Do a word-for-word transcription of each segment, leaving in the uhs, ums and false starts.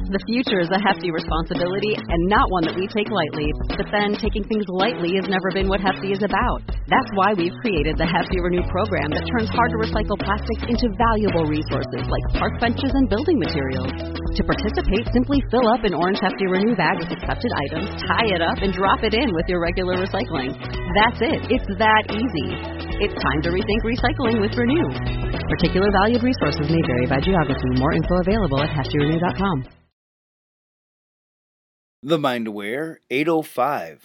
The future is a hefty responsibility and not one that we take lightly. But then taking things lightly has never been what Hefty is about. That's why we've created the Hefty Renew program that turns hard-to-recycle plastics into valuable resources like park benches and building materials. To participate, simply fill up an orange Hefty Renew bag with accepted items, tie it up, and drop it in with your regular recycling. That's it. It's that easy. It's time to rethink recycling with Renew. Particular valued resources may vary by geography. More info available at hefty renew dot com. The Mind Aware eight oh five.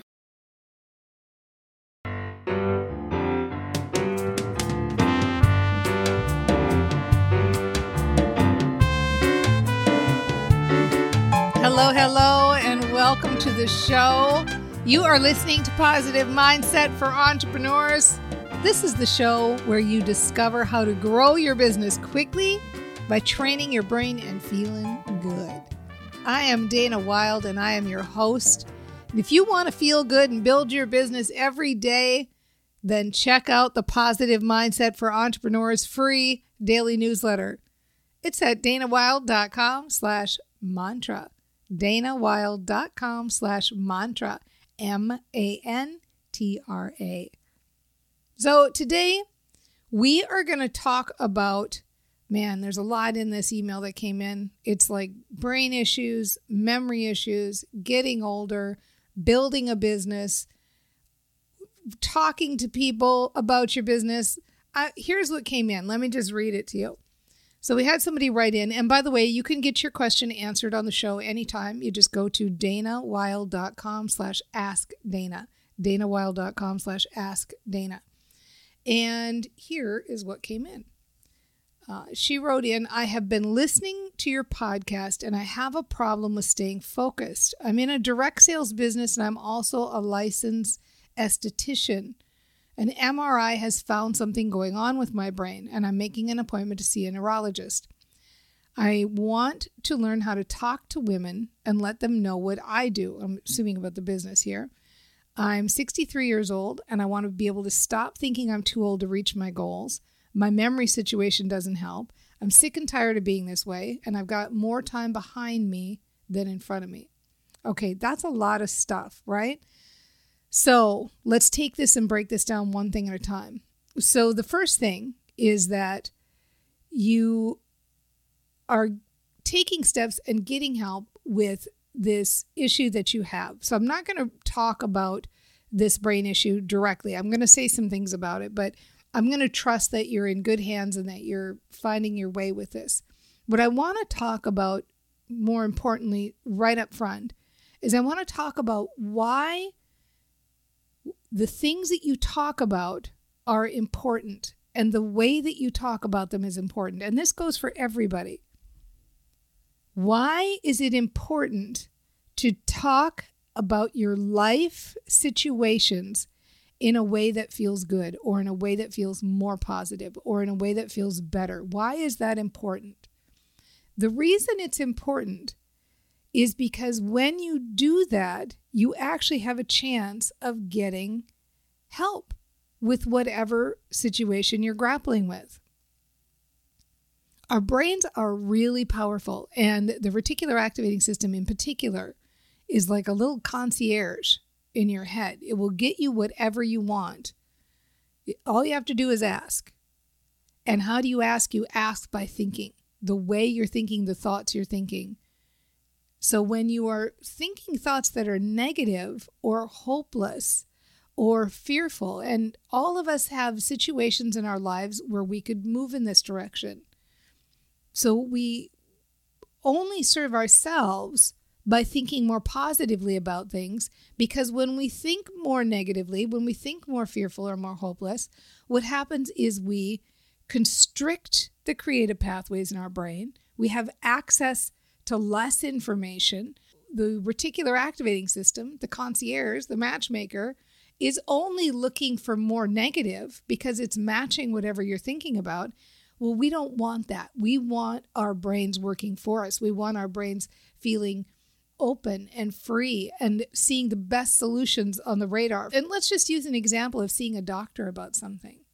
Hello, hello, and welcome to the show. You are listening to Positive Mindset for Entrepreneurs. This is the show where you discover how to grow your business quickly by training your brain and feeling good. I am Dana Wilde, and I am your host. And if you want to feel good and build your business every day, then check out the Positive Mindset for Entrepreneurs free daily newsletter. It's at danawilde.com slash mantra. danawilde.com slash mantra. M A N T R A. So today we are going to talk about, man, there's a lot in this email that came in. It's like brain issues, memory issues, getting older, building a business, talking to people about your business. Uh, here's what came in. Let me just read it to you. So we had somebody write in, and by the way, you can get your question answered on the show anytime. You just go to danawilde.com slash ask Dana, danawilde.com slash ask Dana. And here is what came in. Uh, she wrote in, I have been listening to your podcast and I have a problem with staying focused. I'm in a direct sales business and I'm also a licensed esthetician. An M R I has found something going on with my brain and I'm making an appointment to see a neurologist. I want to learn how to talk to women and let them know what I do. I'm assuming about the business here. I'm sixty-three years old and I want to be able to stop thinking I'm too old to reach my goals. My memory situation doesn't help. I'm sick and tired of being this way and I've got more time behind me than in front of me. Okay, that's a lot of stuff, right? So let's take this and break this down one thing at a time. So the first thing is that you are taking steps and getting help with this issue that you have. So I'm not going to talk about this brain issue directly. I'm going to say some things about it, but I'm going to trust that you're in good hands and that you're finding your way with this. What I want to talk about, more importantly, right up front, is I want to talk about why the things that you talk about are important and the way that you talk about them is important. And this goes for everybody. Why is it important to talk about your life situations in a way that feels good or in a way that feels more positive or in a way that feels better? Why is that important? The reason it's important is because when you do that, you actually have a chance of getting help with whatever situation you're grappling with. Our brains are really powerful, and the reticular activating system in particular is like a little concierge in your head. It will get you whatever you want. All you have to do is ask. And how do you ask? You ask by thinking. The way you're thinking, the thoughts you're thinking. So when you are thinking thoughts that are negative or hopeless or fearful, and all of us have situations in our lives where we could move in this direction. So we only serve ourselves by thinking more positively about things, because when we think more negatively, when we think more fearful or more hopeless, what happens is we constrict the creative pathways in our brain. We have access to less information. The reticular activating system, the concierge, the matchmaker, is only looking for more negative because it's matching whatever you're thinking about. Well, we don't want that. We want our brains working for us. We want our brains feeling open and free and seeing the best solutions on the radar. And let's just use an example of seeing a doctor about something.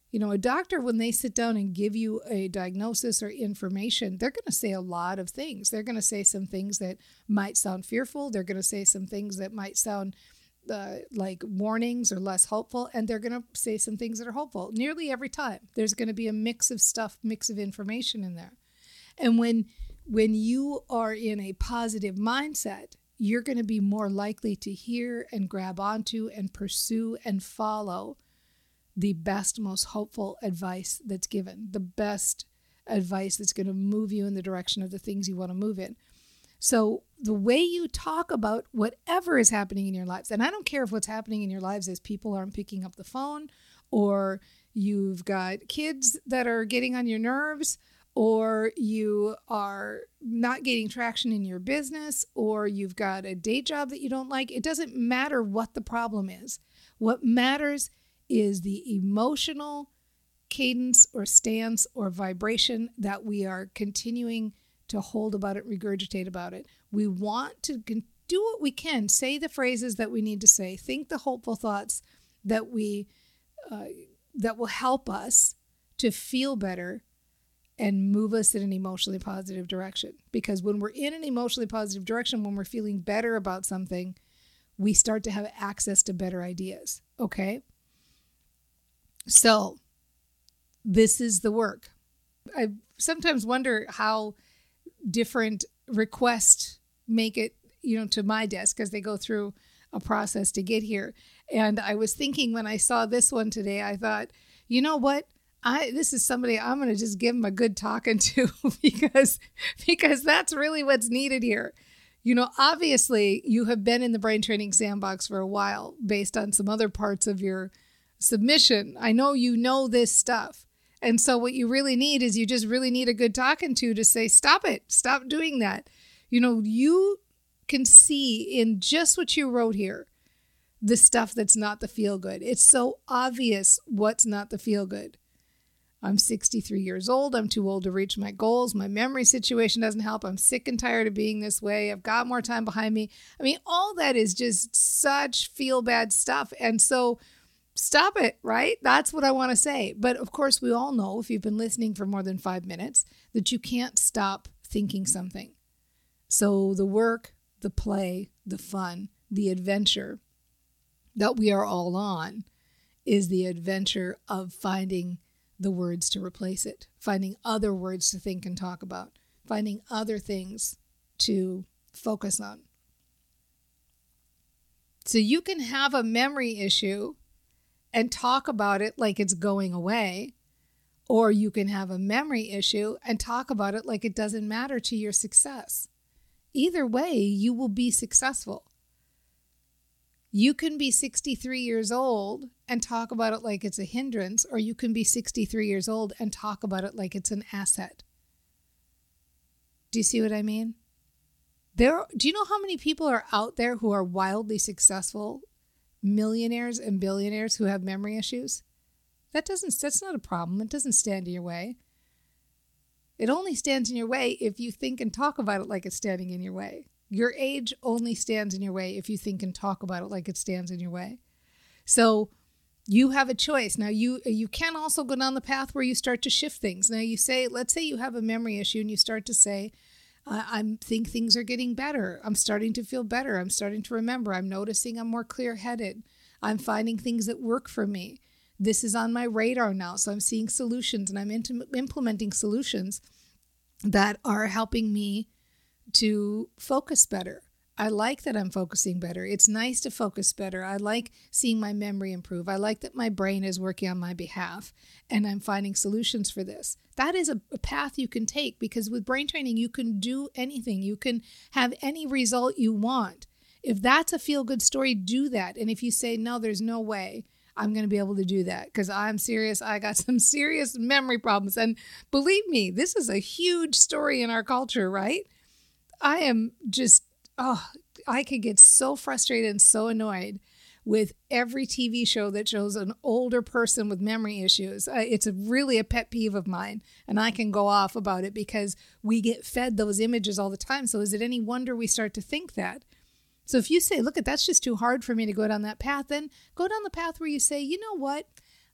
You know, a doctor, when they sit down and give you a diagnosis or information, they're going to say a lot of things. They're going to say some things that might sound fearful. They're going to say some things that might sound uh, like warnings or less hopeful. And they're going to say some things that are hopeful. Nearly every time, there's going to be a mix of stuff, mix of information in there. And when when you are in a positive mindset, you're going to be more likely to hear and grab onto and pursue and follow the best, most hopeful advice that's given, the best advice that's going to move you in the direction of the things you want to move in. So the way you talk about whatever is happening in your lives, and I don't care if what's happening in your lives is people aren't picking up the phone, or you've got kids that are getting on your nerves, or you are not getting traction in your business, or you've got a day job that you don't like. It doesn't matter what the problem is. What matters is the emotional cadence or stance or vibration that we are continuing to hold about it, regurgitate about it. We want to do what we can, say the phrases that we need to say, think the hopeful thoughts that we uh, that will help us to feel better and move us in an emotionally positive direction. Because when we're in an emotionally positive direction, when we're feeling better about something, we start to have access to better ideas. Okay? So this is the work. I sometimes wonder how different requests make it, you know, to my desk, because they go through a process to get here. And I was thinking when I saw this one today, I thought, you know what? I, this is somebody I'm going to just give them a good talking to because, because that's really what's needed here. You know, obviously you have been in the brain training sandbox for a while based on some other parts of your submission. I know you know this stuff. And so what you really need is you just really need a good talking to to say, stop it, stop doing that. You know, you can see in just what you wrote here, the stuff that's not the feel good. It's so obvious what's not the feel good. I'm sixty-three years old. I'm too old to reach my goals. My memory situation doesn't help. I'm sick and tired of being this way. I've got more time behind me. I mean, all that is just such feel bad stuff. And so stop it, right? That's what I want to say. But of course, we all know, if you've been listening for more than five minutes, that you can't stop thinking something. So the work, the play, the fun, the adventure that we are all on is the adventure of finding the words to replace it, finding other words to think and talk about, finding other things to focus on. So you can have a memory issue and talk about it like it's going away, or you can have a memory issue and talk about it like it doesn't matter to your success. Either way, you will be successful. You can be sixty-three years old and talk about it like it's a hindrance, or you can be sixty-three years old and talk about it like it's an asset. Do you see what I mean? There, do you know how many people are out there who are wildly successful, millionaires and billionaires who have memory issues? That doesn't, that's not a problem. It doesn't stand in your way. It only stands in your way if you think and talk about it like it's standing in your way. Your age only stands in your way if you think and talk about it like it stands in your way. So you have a choice. Now, you you can also go down the path where you start to shift things. Now, you say, let's say you have a memory issue and you start to say, I I'm, think things are getting better. I'm starting to feel better. I'm starting to remember. I'm noticing I'm more clear-headed. I'm finding things that work for me. This is on my radar now. So I'm seeing solutions, and I'm into, implementing solutions that are helping me to focus better. I like that I'm focusing better. It's nice to focus better. I like seeing my memory improve. I like that my brain is working on my behalf and I'm finding solutions for this. That is a, a path you can take, because with brain training, you can do anything. You can have any result you want. If that's a feel-good story, do that. And if you say, no, there's no way I'm going to be able to do that because I'm serious, I got some serious memory problems. And believe me, this is a huge story in our culture, right? I am just, oh, I could get so frustrated and so annoyed with every T V show that shows an older person with memory issues. Uh, it's a, really a pet peeve of mine, and I can go off about it because we get fed those images all the time. So is it any wonder we start to think that? So if you say, look, that's just too hard for me to go down that path, then go down the path where you say, you know what?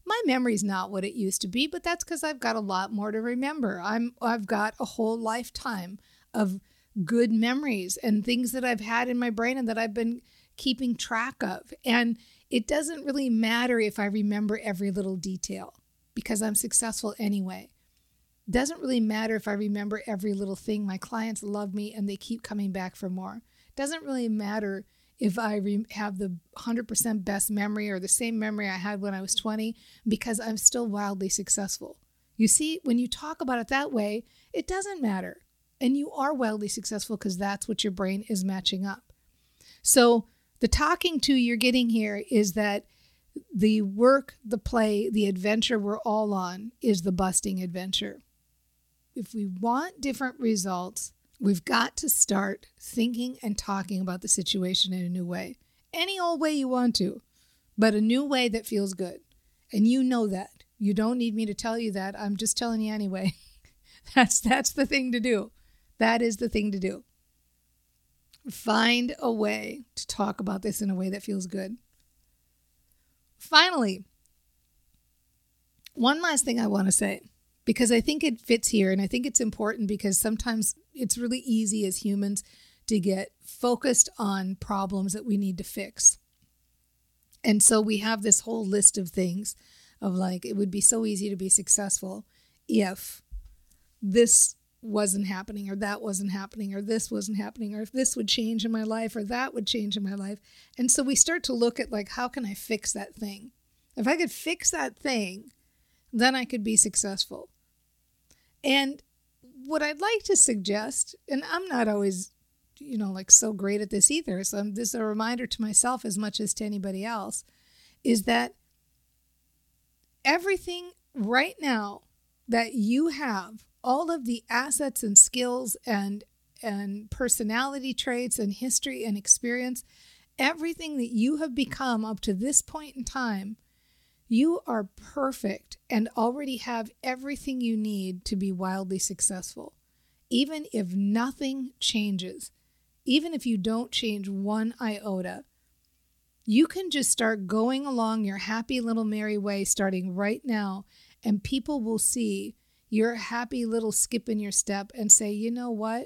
My memory's not what it used to be, but that's because I've got a lot more to remember. I'm, I've got a whole lifetime of good memories and things that I've had in my brain and that I've been keeping track of. And it doesn't really matter if I remember every little detail because I'm successful anyway. It doesn't really matter if I remember every little thing. My clients love me and they keep coming back for more. It doesn't really matter if I re- have the one hundred percent best memory or the same memory I had when I was twenty, because I'm still wildly successful. You see, when you talk about it that way, it doesn't matter. And you are wildly successful because that's what your brain is matching up. So the talking to you're getting here is that the work, the play, the adventure we're all on is the busting adventure. If we want different results, we've got to start thinking and talking about the situation in a new way. Any old way you want to, but a new way that feels good. And you know that. You don't need me to tell you that. I'm just telling you anyway. That's that's the thing to do. That is the thing to do. Find a way to talk about this in a way that feels good. Finally, one last thing I want to say, because I think it fits here, and I think it's important because sometimes it's really easy as humans to get focused on problems that we need to fix. And so we have this whole list of things of like, it would be so easy to be successful if this wasn't happening, or that wasn't happening, or this wasn't happening, or if this would change in my life, or that would change in my life. And so we start to look at like, how can I fix that thing? If I could fix that thing, then I could be successful. And what I'd like to suggest, and I'm not always, you know, like so great at this either, so I'm, this is a reminder to myself as much as to anybody else, is that everything right now that you have, all of the assets and skills and and personality traits and history and experience, everything that you have become up to this point in time, you are perfect and already have everything you need to be wildly successful. Even if nothing changes, even if you don't change one iota, you can just start going along your happy little merry way starting right now, and people will see your happy little skip in your step and say, you know what?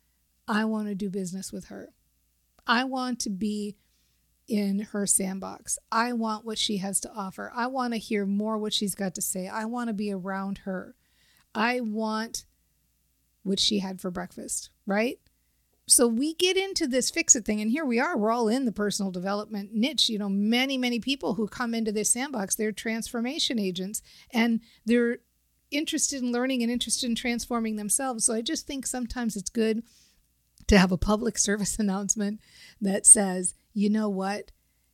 I want to do business with her. I want to be in her sandbox. I want what she has to offer. I want to hear more what she's got to say. I want to be around her. I want what she had for breakfast, right? So we get into this fix-it thing, and here we are. We're all in the personal development niche. You know, many, many people who come into this sandbox, they're transformation agents, and they're interested in learning and interested in transforming themselves. So I just think sometimes it's good to have a public service announcement that says, you know what,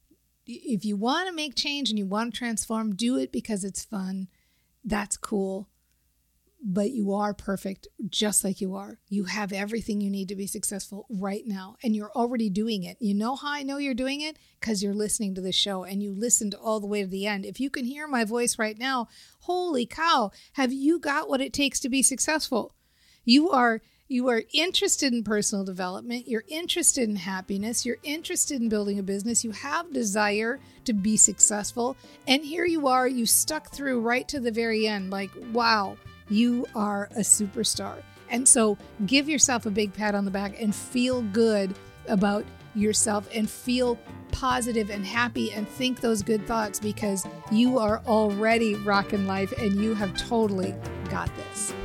if you want to make change and you want to transform, do it because it's fun. That's cool. But you are perfect just like you are. You have everything you need to be successful right now, and you're already doing it. You know how I know you're doing it? Because you're listening to this show and you listened all the way to the end. If you can hear my voice right now, holy cow, have you got what it takes to be successful? You are you are interested in personal development. You're interested in happiness. You're interested in building a business. You have desire to be successful. And here you are, you stuck through right to the very end. Like, wow. You are a superstar. And so give yourself a big pat on the back and feel good about yourself and feel positive and happy and think those good thoughts, because you are already rocking life and you have totally got this.